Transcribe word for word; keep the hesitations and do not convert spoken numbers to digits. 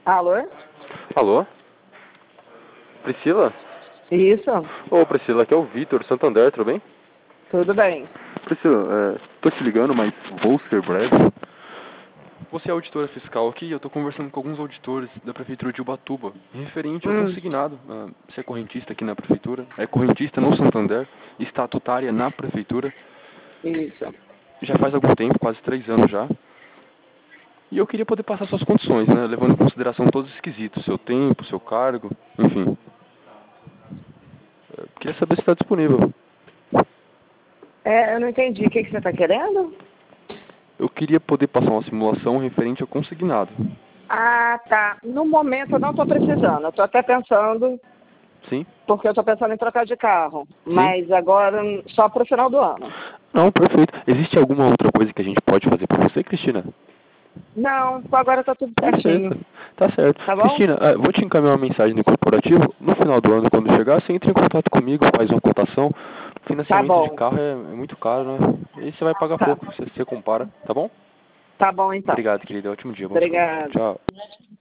Alô? Alô? Priscila? Isso, Ô, Priscila, aqui é o Vitor, Santander, tudo bem? tudo bem. Priscila, é, tô te ligando, mas vou ser breve. Você é auditora fiscal aqui e eu tô conversando com alguns auditores da Prefeitura de Ubatuba, referente ao Hum, consignado. Ah, você é correntista aqui na Prefeitura, é correntista no Santander, estatutária na Prefeitura, isso. já faz algum tempo, quase três anos já. E eu queria poder passar suas condições, né, levando em consideração todos os quesitos, seu tempo, seu cargo, enfim. Eu queria saber se está disponível. É, eu não entendi. O que, que você está querendo? Eu queria poder passar uma simulação referente ao consignado. Ah, tá. No momento eu não estou precisando. Eu estou até pensando, Sim? porque eu estou pensando em trocar de carro. Sim? Mas agora só para o final do ano. Não, perfeito. Existe alguma outra coisa que a gente pode fazer por você, Cristina? Não, agora está tudo certinho. Perfeito. Tá certo. Tá bom? Cristina, ah, vou te encaminhar uma mensagem no corporativo. No final do ano, quando chegar, você entra em contato comigo, faz uma cotação. Tá Financiamento de bom. carro é, é muito caro, né? E você vai pagar Tá, pouco, você, você compara, tá bom? tá bom então. Obrigado, querida. Ótimo dia. Bom descanso. Obrigada. Tchau.